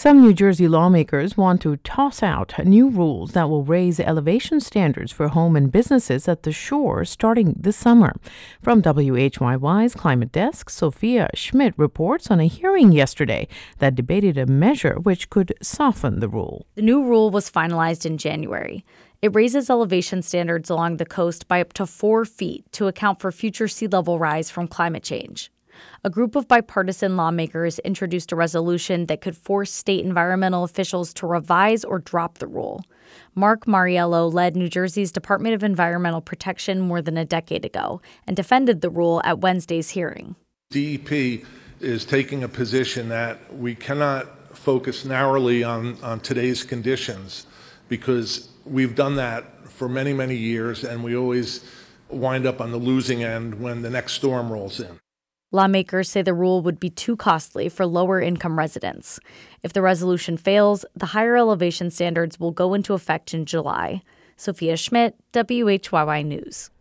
Some New Jersey lawmakers want to toss out new rules that will raise elevation standards for home and businesses at the shore starting this summer. From WHYY's Climate Desk, Sophia Schmidt reports on a hearing yesterday that debated a measure which could soften the rule. The new rule was finalized in January. It raises elevation standards along the coast by up to 4 feet to account for future sea level rise from climate change. A group of bipartisan lawmakers introduced a resolution that could force state environmental officials to revise or drop the rule. Mark Mariello led New Jersey's Department of Environmental Protection more than a decade ago and defended the rule at Wednesday's hearing. DEP is taking a position that we cannot focus narrowly on today's conditions because we've done that for many, many years, and we always wind up on the losing end when the next storm rolls in. Lawmakers say the rule would be too costly for lower-income residents. If the resolution fails, the higher elevation standards will go into effect in July. Sophia Schmidt, WHYY News.